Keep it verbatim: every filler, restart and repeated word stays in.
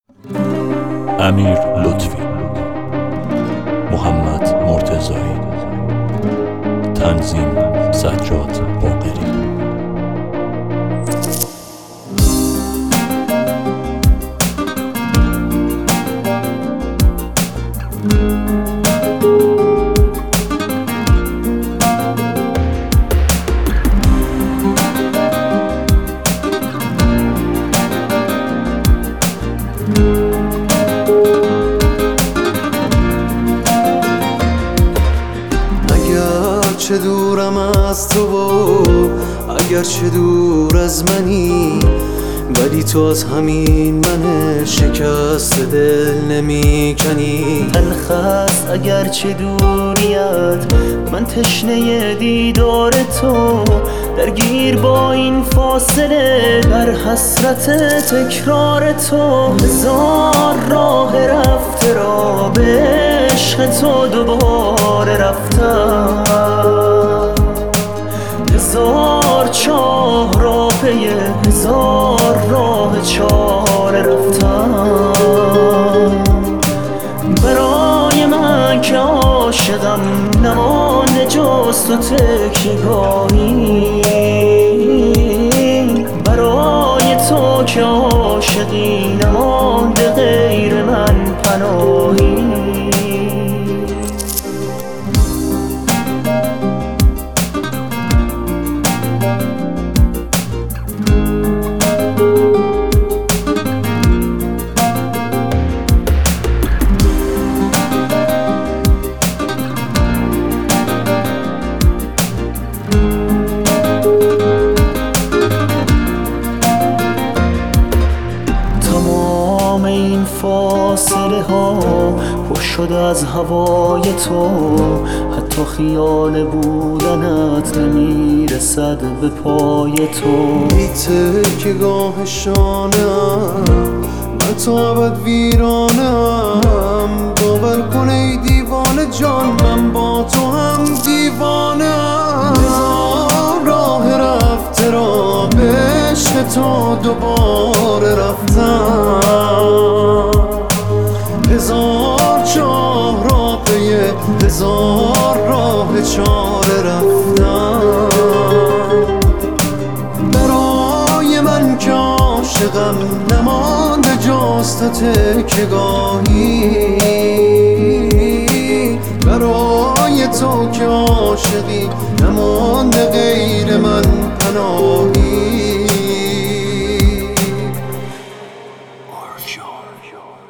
امیر لطفی، محمد مرتضایی، تنظیم سجاد باقری. چه دورم از تو و اگر چه دور از منی، ولی تو از همین من شکست دل نمی کنی. تلخ است اگر چه دوریت، من تشنه دیدار تو، درگیر با این فاصله در حسرت تکرار تو. هزار راه رفته را به عشق تو دوباره رفتم، هزار چاه را پی هزار راه چاره رفتم. برای من که عاشقم نمانده جز تو تکیه‌گاهی، برای تو که عاشقی نمانده غیر من پناهی. این فاصله ها پر شده از هوای تو، حتی خیال بودنت نمیرسد به پای تو. ای تکیه‌گاه شانه‌ام، من تو ابد ویرانه‌ام. باور کن ای دیوانه جان، من با تو هم دیوانه‌ام. هزار راه رفته را به عشق تو دوباره رفتم، هزار چاه را پی هزار راه چاره رفتم. برای من که عاشقم نمانده جز تو تکیه‌گاهی، برای تو که عاشقی نمانده غیر من پناهی.